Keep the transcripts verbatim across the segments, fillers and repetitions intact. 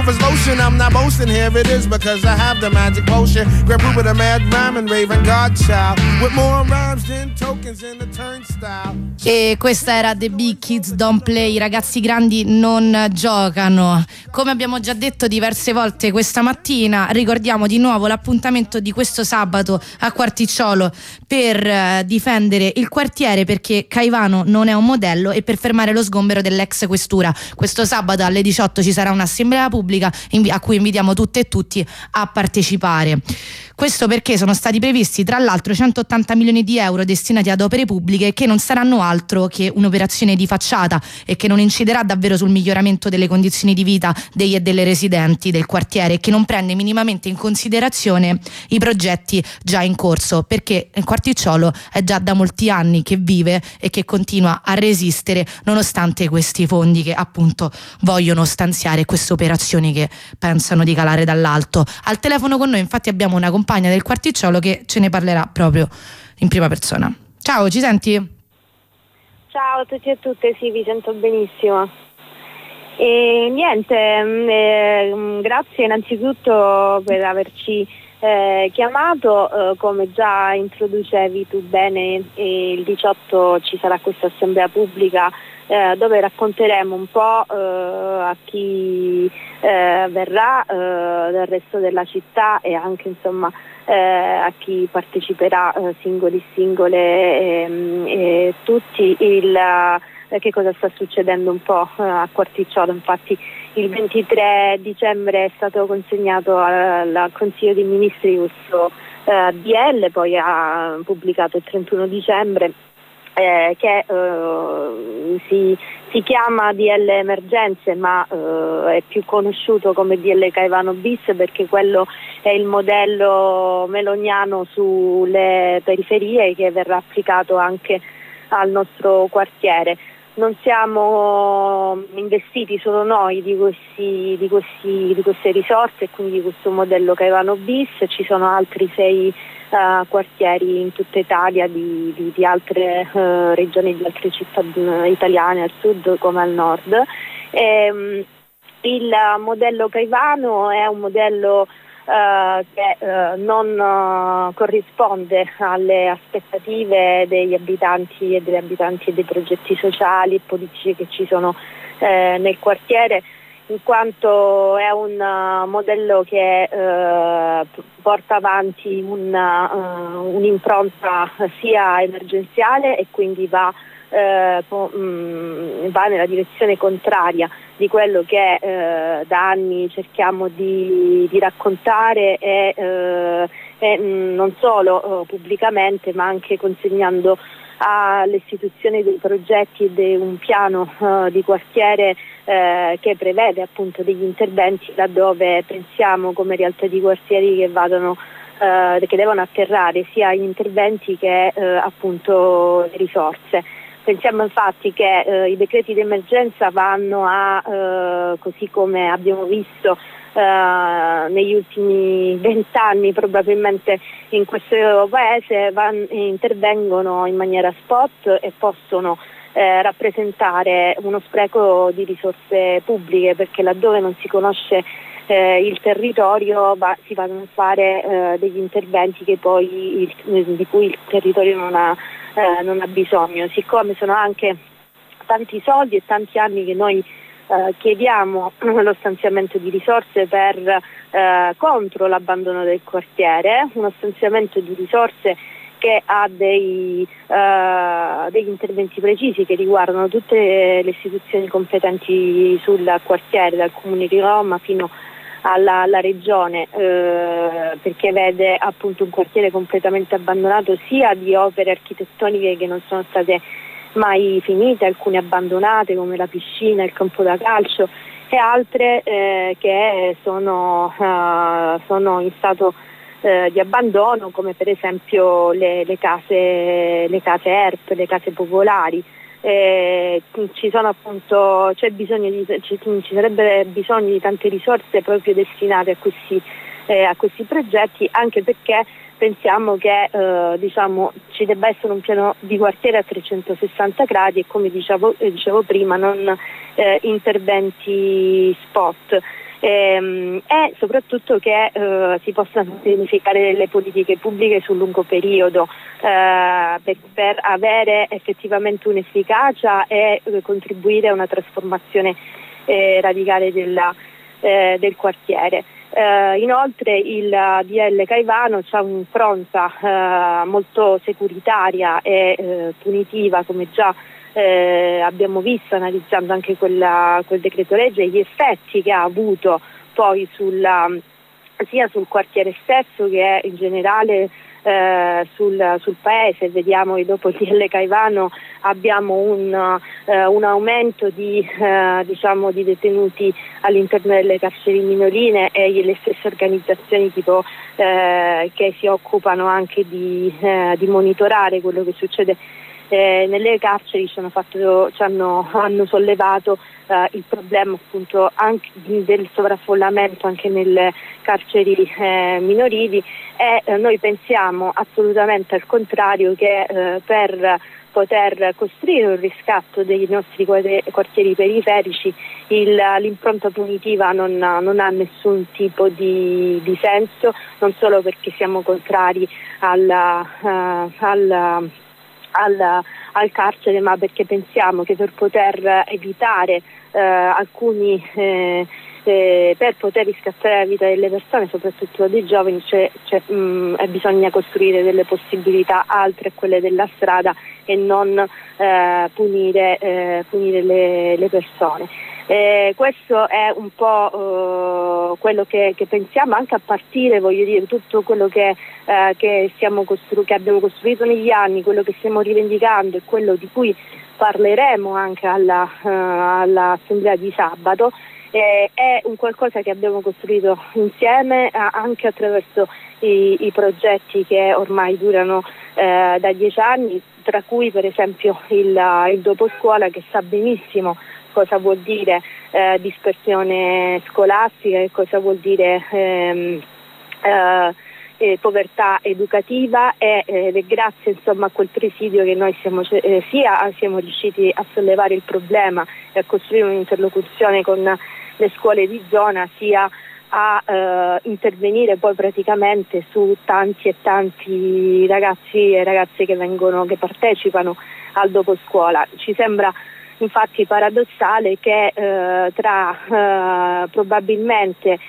is lotion. I'm not boasting, here it is because I have the magic potion. Grab Rupert, a mad rhyme and Raven Godchild with more rhymes than tokens in the turnstile. E questa era The Big Kids Don't Play, i ragazzi grandi non giocano. Come abbiamo già detto diverse volte questa mattina, ricordiamo di nuovo l'appuntamento di questo sabato a Quarticciolo per eh, difendere il quartiere, perché Caivano non è un modello, e per fermare lo sgombero dell'ex questura. Questo sabato alle diciotto ci sarà un'assemblea pubblica a cui invitiamo tutte e tutti a partecipare. Questo perché sono stati previsti tra l'altro centottanta milioni di euro destinati ad opere pubbliche che non saranno altro che un'operazione di facciata e che non inciderà davvero sul miglioramento delle condizioni di vita degli e delle residenti del quartiere, e che non prende minimamente in considerazione i progetti già in corso, perché il Quarticciolo è già da molti anni che vive e che continua a resistere nonostante questi fondi che appunto vogliono stanziare, queste operazioni che pensano di calare dall'alto. Al telefono con noi infatti abbiamo una compagna del Quarticciolo che ce ne parlerà proprio in prima persona. Ciao, ci senti? Ciao a tutti e a tutte, sì, vi sento benissimo. E niente, eh, grazie innanzitutto per averci eh, chiamato. Eh, come già introducevi tu bene, eh, il diciotto ci sarà questa assemblea pubblica eh, dove racconteremo un po' eh, a chi eh, verrà eh, del resto della città e anche insomma eh, a chi parteciperà, eh, singoli singole ehm, e tutti, il eh, che cosa sta succedendo un po' eh, a Quarticciolo. Infatti il ventitré dicembre è stato consegnato al, al Consiglio dei Ministri questo eh, D L, poi ha pubblicato il trentuno dicembre, eh, che eh, si, si chiama D L Emergenze, ma eh, è più conosciuto come D L Caivano bis, perché quello è il modello meloniano sulle periferie che verrà applicato anche al nostro quartiere. Non siamo investiti solo noi di, questi, di, questi, di queste risorse e quindi di questo modello Caivano bis, ci sono altri sei uh, quartieri in tutta Italia di, di, di altre uh, regioni, di altre città italiane al sud come al nord. E, um, il modello Caivano è un modello Uh, che uh, non uh, corrisponde alle aspettative degli abitanti e delle abitanti e dei progetti sociali e politici che ci sono eh, nel quartiere, in quanto è un uh, modello che uh, porta avanti una, uh, un'impronta sia emergenziale e quindi va Eh, po- mh, va nella direzione contraria di quello che eh, da anni cerchiamo di, di raccontare e, eh, e mh, non solo eh, pubblicamente, ma anche consegnando alle istituzioni dei progetti e di un piano eh, di quartiere eh, che prevede appunto degli interventi laddove pensiamo come realtà di quartieri che vadano eh, che devono atterrare sia gli interventi che eh, appunto le risorse. Pensiamo infatti che eh, i decreti d'emergenza vanno a, eh, così come abbiamo visto eh, negli ultimi vent'anni probabilmente in questo paese, van, intervengono in maniera spot e possono eh, rappresentare uno spreco di risorse pubbliche, perché laddove non si conosce eh, il territorio va, si vanno a fare eh, degli interventi che poi il, di cui il territorio non ha Eh, non ha bisogno. Siccome sono anche tanti soldi e tanti anni che noi eh, chiediamo lo stanziamento di risorse per eh, contro l'abbandono del quartiere, uno stanziamento di risorse che ha dei, eh, degli interventi precisi che riguardano tutte le istituzioni competenti sul quartiere, dal Comune di Roma fino alla, alla regione, eh, perché vede appunto un quartiere completamente abbandonato sia di opere architettoniche che non sono state mai finite, alcune abbandonate come la piscina, il campo da calcio, e altre eh, che sono, uh, sono in stato eh, di abbandono, come per esempio le, le case le case E R P, le case popolari. Eh, ci sono appunto c'è bisogno di, ci, ci sarebbe bisogno di tante risorse proprio destinate a questi, eh, a questi progetti, anche perché pensiamo che eh, diciamo ci debba essere un piano di quartiere a trecentosessanta gradi e, come dicevo, eh, dicevo prima, non eh, interventi spot. ehm, e soprattutto che eh, si possano pianificare delle politiche pubbliche sul lungo periodo eh, per, per avere effettivamente un'efficacia e eh, contribuire a una trasformazione eh, radicale della, eh, del quartiere. Uh, inoltre il D L Caivano ha un'impronta uh, molto securitaria e uh, punitiva, come già uh, abbiamo visto analizzando anche quella, quel decreto legge, gli effetti che ha avuto poi sulla, sia sul quartiere stesso che in generale Uh, sul, sul paese. Vediamo che dopo il D L Caivano abbiamo un, uh, un aumento di, uh, diciamo, di detenuti all'interno delle carceri minoline, e le stesse organizzazioni tipo uh, che si occupano anche di, uh, di monitorare quello che succede eh, nelle carceri ci hanno, fatto, ci hanno, hanno sollevato eh, il problema appunto anche del sovraffollamento anche nelle carceri eh, minorili, e eh, noi pensiamo assolutamente al contrario che eh, per poter costruire un riscatto dei nostri quartieri periferici il, l'impronta punitiva non, non ha nessun tipo di, di senso, non solo perché siamo contrari alla, uh, alla, al, al carcere, ma perché pensiamo che per poter evitare uh, alcuni eh, eh, per poter riscattare la vita delle persone, soprattutto dei giovani, c'è, c'è, mh, bisogna costruire delle possibilità altre a quelle della strada e non eh, punire, eh, punire le, le persone. Eh, questo è un po' eh, quello che, che pensiamo, anche a partire, voglio dire, tutto quello che, eh, che, siamo costru- che abbiamo costruito negli anni, quello che stiamo rivendicando e quello di cui parleremo anche alla, uh, all'assemblea di sabato. Eh, è un qualcosa che abbiamo costruito insieme eh, anche attraverso i, i progetti che ormai durano eh, da dieci anni, tra cui per esempio il, il dopo scuola, che sa benissimo cosa vuol dire eh, dispersione scolastica e cosa vuol dire ehm, eh, eh, povertà educativa, e ed è grazie insomma a quel presidio che noi siamo, eh, sia siamo riusciti a sollevare il problema e a costruire un'interlocuzione con le scuole di zona, sia a eh, intervenire poi praticamente su tanti e tanti ragazzi e ragazze che vengono, che partecipano al dopo scuola. Ci sembra infatti paradossale che eh, tra eh, probabilmente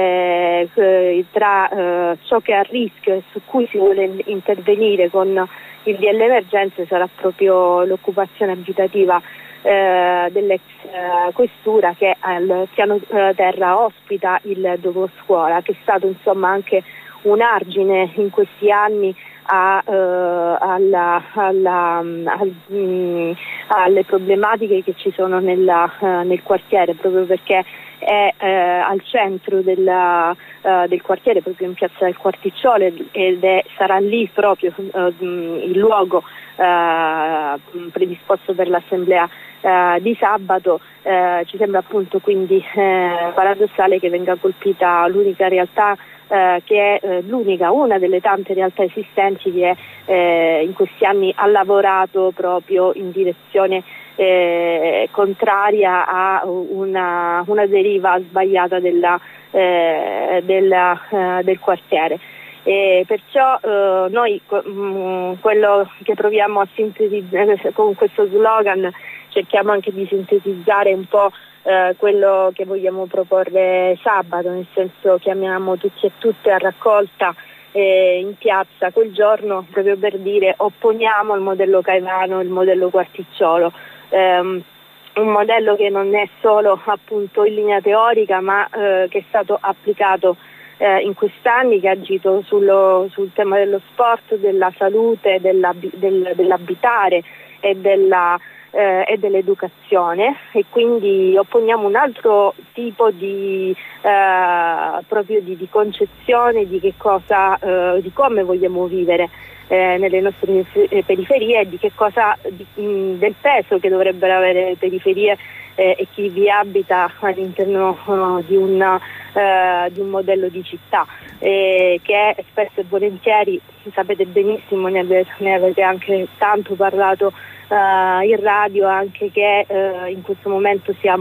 eh, tra eh, ciò che è a rischio e su cui si vuole intervenire con il D L emergenze sarà proprio l'occupazione abitativa eh, dell'ex eh, questura, che al piano eh, terra ospita il dopo scuola, che è stato insomma anche un argine in questi anni a, uh, alla, alla, al, mh, alle problematiche che ci sono nella, uh, nel quartiere, proprio perché è uh, al centro della, uh, del quartiere, proprio in piazza del Quarticciolo, ed è, sarà lì proprio uh, il luogo uh, predisposto per l'assemblea uh, di sabato. Uh, ci sembra appunto quindi uh, paradossale che venga colpita l'unica realtà Eh, che è eh, l'unica, una delle tante realtà esistenti che eh, in questi anni ha lavorato proprio in direzione eh, contraria a una, una deriva sbagliata della, eh, della, eh, del quartiere. E perciò eh, noi mh, quello che proviamo a sintetizzare con questo slogan, cerchiamo anche di sintetizzare un po' Eh, quello che vogliamo proporre sabato, nel senso chiamiamo tutti e tutte a raccolta eh, in piazza quel giorno, proprio per dire opponiamo il modello Caivano, il modello Quarticciolo, ehm, un modello che non è solo appunto in linea teorica, ma eh, che è stato applicato eh, in quest'anni, che ha agito sullo, sul tema dello sport, della salute, della, del, dell'abitare e della Eh, e dell'educazione, e quindi opponiamo un altro tipo di eh, proprio di, di concezione di che cosa, eh, di come vogliamo vivere eh, nelle nostre periferie, e di che cosa di, mh, del peso che dovrebbero avere le periferie eh, e chi vi abita all'interno uh, di, una, uh, di un modello di città, eh, che spesso e volentieri, sapete benissimo, ne avete, ne avete anche tanto parlato Uh, in radio, anche che uh, in questo momento siamo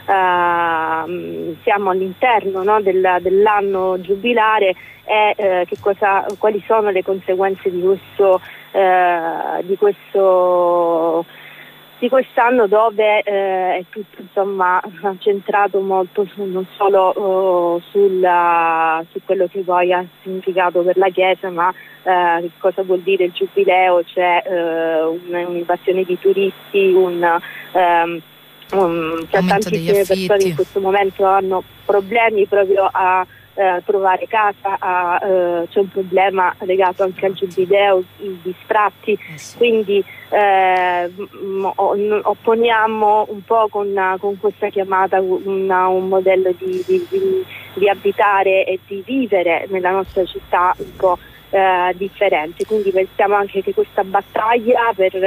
uh, siamo all'interno, no, del, dell'anno giubilare e eh, che cosa, quali sono le conseguenze di questo, eh, di questo di quest'anno, dove eh, è tutto insomma centrato molto su, non solo uh, sulla, su quello che poi ha significato per la Chiesa, ma uh, che cosa vuol dire il giubileo. C'è uh, un'invasione di turisti, un, um, um, cioè tantissime persone in questo momento hanno problemi proprio a Uh, trovare casa, a, uh, c'è un problema legato anche al giubileo, di sfratti, eh sì. Quindi eh, m- opponiamo un po' con, con questa chiamata una, un modello di, di, di, di abitare e di vivere nella nostra città un po' eh, differente, quindi pensiamo anche che questa battaglia per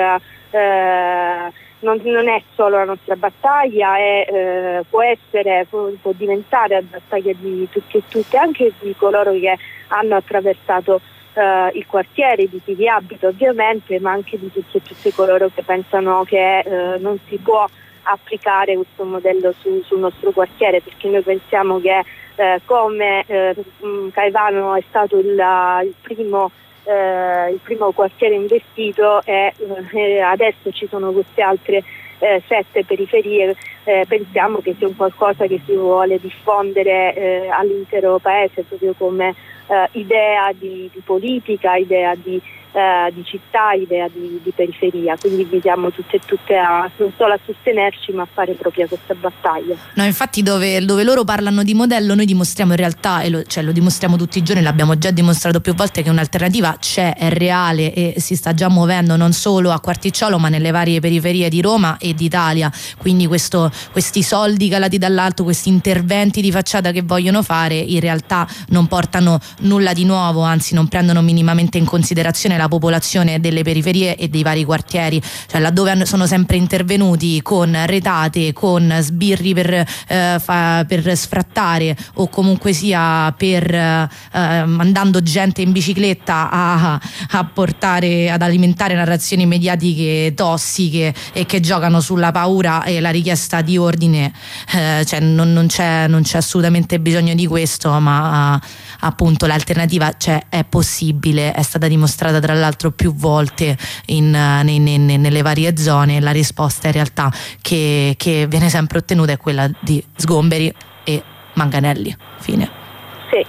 eh, Non, non è solo la nostra battaglia, è, eh, può essere, può, può diventare la battaglia di tutti e tutte, anche di coloro che hanno attraversato eh, il quartiere, di chi vi abita ovviamente, ma anche di tutti e tutte coloro che pensano che eh, non si può applicare questo modello su, sul nostro quartiere, perché noi pensiamo che eh, come eh, Caivano è stato il, il primo Eh, il primo quartiere investito e eh, adesso ci sono queste altre eh, sette periferie, eh, pensiamo che sia un qualcosa che si vuole diffondere eh, all'intero paese, proprio come eh, idea di, di politica, idea di, eh, di città, idea di, di periferia. Quindi invitiamo tutte e tutte a non solo a sostenerci, ma a fare proprio questa battaglia. No, infatti dove, dove loro parlano di modello, noi dimostriamo in realtà, e lo, cioè, lo dimostriamo tutti i giorni, l'abbiamo già dimostrato più volte, che un'alternativa c'è, è reale e si sta già muovendo non solo a Quarticciolo ma nelle varie periferie di Roma e d'Italia. Quindi questo, questi soldi calati dall'alto, questi interventi di facciata che vogliono fare, in realtà non portano nulla di nuovo, anzi non prendono minimamente in considerazione la popolazione delle periferie e dei vari quartieri, cioè laddove sono sempre intervenuti con retate, con sbirri per, eh, fa, per sfrattare, o comunque sia per eh, mandando gente in bicicletta a, a portare, ad alimentare narrazioni mediatiche tossiche e che giocano sulla paura e la richiesta di ordine, eh, cioè non, non, c'è, non c'è assolutamente bisogno di questo, ma eh, appunto l'alternativa c'è, è possibile, è stata dimostrata tra l'altro più volte in, nei, nei, nelle varie zone. La risposta in realtà che, che viene sempre ottenuta è quella di sgomberi e manganelli. Fine. Sì.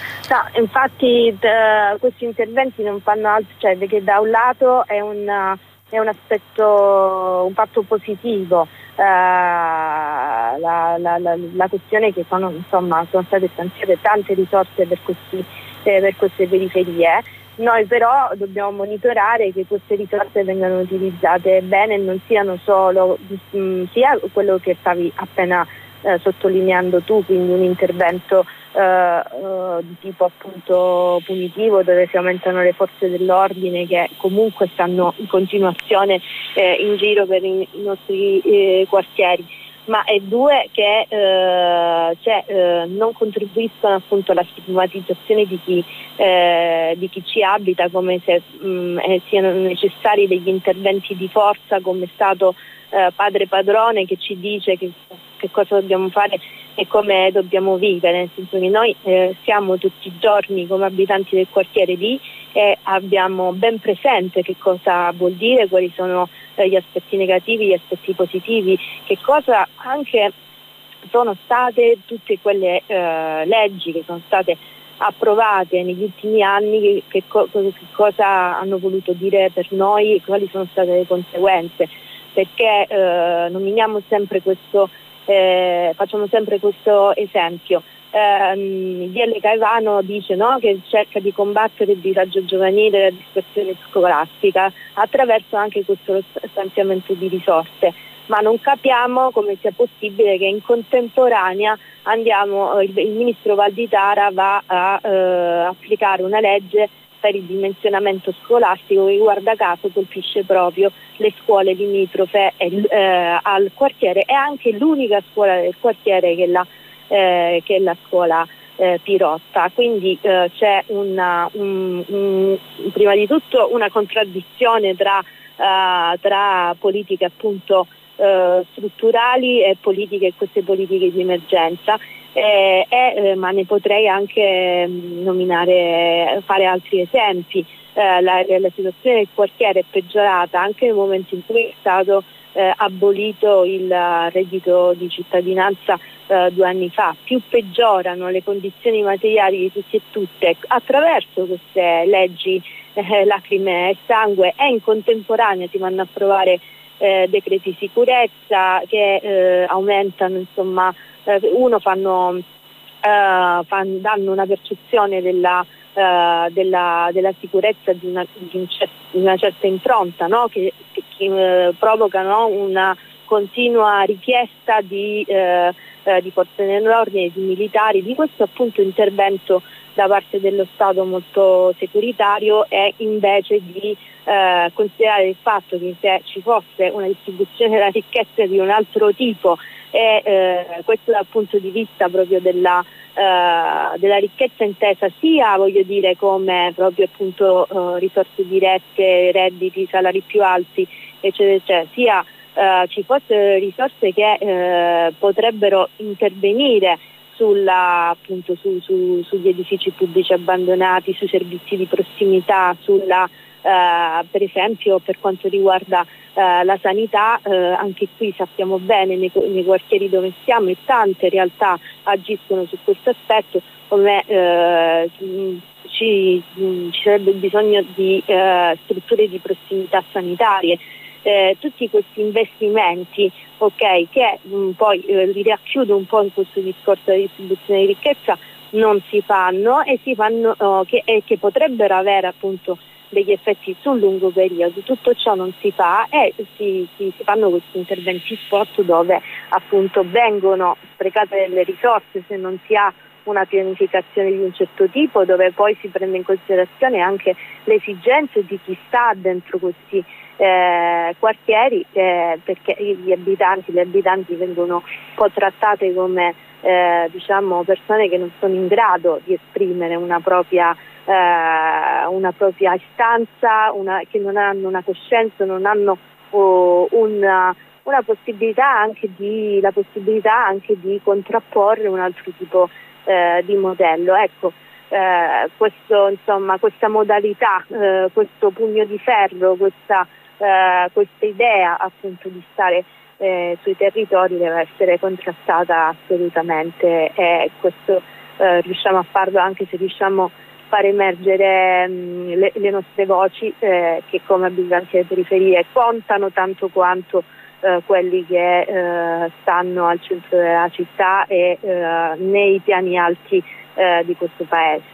No, infatti d- questi interventi non fanno altro, cioè che da un lato è un, è un aspetto, un fatto positivo. Uh, la, la, la, la questione è che sono, insomma, sono state stanziate tante risorse per, questi, eh, per queste periferie. Noi però dobbiamo monitorare che queste risorse vengano utilizzate bene e non siano solo mh, sia quello che stavi appena eh, sottolineando tu, quindi un intervento eh, eh, di tipo appunto punitivo, dove si aumentano le forze dell'ordine che comunque stanno in continuazione eh, in giro per i, i nostri eh, quartieri, ma è due che eh, cioè, eh, non contribuiscono appunto alla stigmatizzazione di chi, eh, di chi ci abita, come se mh, eh, siano necessari degli interventi di forza, come è stato eh, Padre Padrone che ci dice che, che cosa dobbiamo fare e come dobbiamo vivere, nel senso che noi eh, siamo tutti i giorni come abitanti del quartiere lì e abbiamo ben presente che cosa vuol dire, quali sono gli aspetti negativi, gli aspetti positivi, che cosa anche sono state tutte quelle eh, leggi che sono state approvate negli ultimi anni, che, co- che cosa hanno voluto dire per noi e quali sono state le conseguenze, perché eh, nominiamo sempre questo, eh, facciamo sempre questo esempio. Uh, il D L Caivano dice, no, che cerca di combattere il disagio giovanile e la dispersione scolastica attraverso anche questo stanziamento di risorse, ma non capiamo come sia possibile che in contemporanea andiamo, il, il ministro Valditara va a uh, applicare una legge per il dimensionamento scolastico che, guarda caso, colpisce proprio le scuole limitrofe eh, al quartiere, e anche l'unica scuola del quartiere che è la Eh, che è la scuola eh, Pirotta. Quindi eh, c'è una, un, un, prima di tutto una contraddizione tra, uh, tra politica appunto eh, strutturali e politiche, queste politiche di emergenza. Eh, eh, ma ne potrei anche mh, nominare, fare altri esempi. Eh, la, la situazione del quartiere è peggiorata anche nel momento in cui è stato eh, abolito il reddito di cittadinanza eh, due anni fa. Più peggiorano le condizioni materiali di tutti e tutte attraverso queste leggi eh, lacrime e sangue, e in contemporanea si vanno a approvare eh, decreti sicurezza che eh, aumentano, insomma, eh, uno fanno, eh, fan, danno una percezione della Uh, della, della sicurezza di una, di un cer- di una certa impronta, no? che, che, che uh, provocano una continua richiesta di, uh, uh, di forze dell'ordine, di militari, di questo appunto intervento da parte dello Stato molto securitario, e invece di uh, considerare il fatto che se ci fosse una distribuzione della ricchezza di un altro tipo, e uh, questo dal punto di vista proprio della Uh, della ricchezza intesa sia, voglio dire, come proprio appunto uh, risorse dirette, redditi, salari più alti, eccetera, eccetera, sia uh, ci fossero risorse che uh, potrebbero intervenire sulla, appunto, su, su, sugli edifici pubblici abbandonati, sui servizi di prossimità, sulla Uh, per esempio per quanto riguarda uh, la sanità, uh, anche qui sappiamo bene nei, nei quartieri dove siamo, e tante realtà agiscono su questo aspetto, come uh, ci, ci sarebbe bisogno di uh, strutture di prossimità sanitarie. Eh, tutti questi investimenti, ok, che mh, poi eh, li racchiudo un po' in questo discorso della distribuzione di ricchezza, non si fanno e si fanno oh, che, e che potrebbero avere appunto degli effetti sul lungo periodo. Tutto ciò non si fa, e si, si, si fanno questi interventi spot dove appunto vengono sprecate delle risorse se non si ha una pianificazione di un certo tipo, dove poi si prende in considerazione anche le esigenze di chi sta dentro questi eh, quartieri, eh, perché gli abitanti, le abitanti vengono un po' trattate come eh, diciamo persone che non sono in grado di esprimere una propria eh, una propria istanza, una, che non hanno una coscienza, non hanno oh, una, una possibilità anche di la possibilità anche di contrapporre un altro tipo eh, di modello. Ecco, eh, questo, insomma, questa modalità, eh, questo pugno di ferro, questa, eh, questa idea appunto di stare eh, sui territori deve essere contrastata assolutamente, e questo eh, riusciamo a farlo anche se riusciamo a far emergere mh, le, le nostre voci eh, che come abitanti delle periferie contano tanto quanto eh, quelli che eh, stanno al centro della città e eh, nei piani alti eh, di questo paese.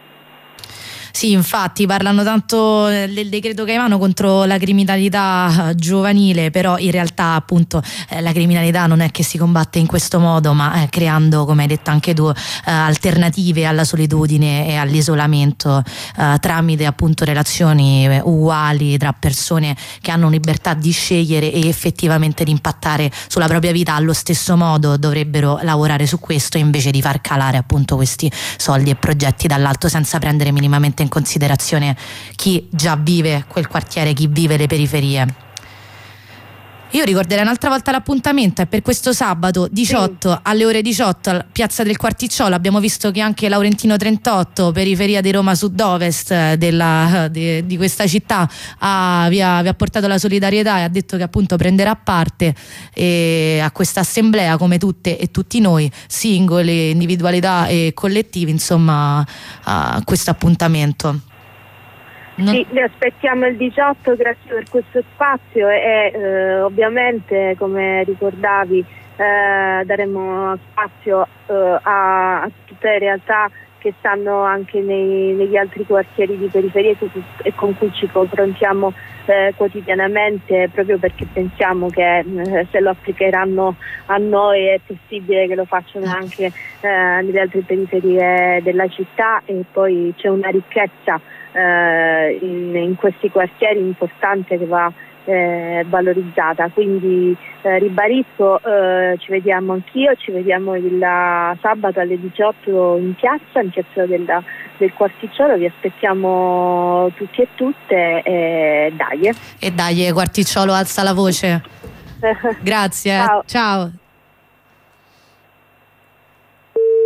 Sì, infatti parlano tanto del decreto Caivano contro la criminalità giovanile, però in realtà appunto eh, la criminalità non è che si combatte in questo modo, ma eh, creando, come hai detto anche tu, eh, alternative alla solitudine e all'isolamento eh, tramite appunto relazioni uguali tra persone che hanno libertà di scegliere e effettivamente di impattare sulla propria vita allo stesso modo. Dovrebbero lavorare su questo invece di far calare appunto questi soldi e progetti dall'alto senza prendere minimamente in considerazione chi già vive quel quartiere, chi vive le periferie. Io ricorderei un'altra volta l'appuntamento è per questo sabato diciotto sì. alle ore diciotto a Piazza del Quarticciolo. Abbiamo visto che anche Laurentino trentotto, periferia di Roma Sud-Ovest della, di, di questa città, ha, vi, ha, vi ha portato la solidarietà e ha detto che appunto prenderà parte e a questa assemblea, come tutte e tutti noi, singoli, individualità e collettivi, insomma, a questo appuntamento. Non... Sì, li aspettiamo il diciotto, grazie per questo spazio e eh, ovviamente, come ricordavi, eh, daremo spazio eh, a, a tutte le realtà che stanno anche nei, negli altri quartieri di periferia e con cui ci confrontiamo eh, quotidianamente, proprio perché pensiamo che eh, se lo applicheranno a noi è possibile che lo facciano anche eh, nelle altre periferie della città, e poi c'è una ricchezza Uh, in, in questi quartieri importante che va eh, valorizzata. Quindi eh, ribadisco, eh, ci vediamo anch'io, ci vediamo il sabato alle diciotto in piazza, in piazza della, del Quarticciolo. Vi aspettiamo tutti e tutte, e dai. E dai, Quarticciolo, alza la voce. Grazie. Ciao. Ciao.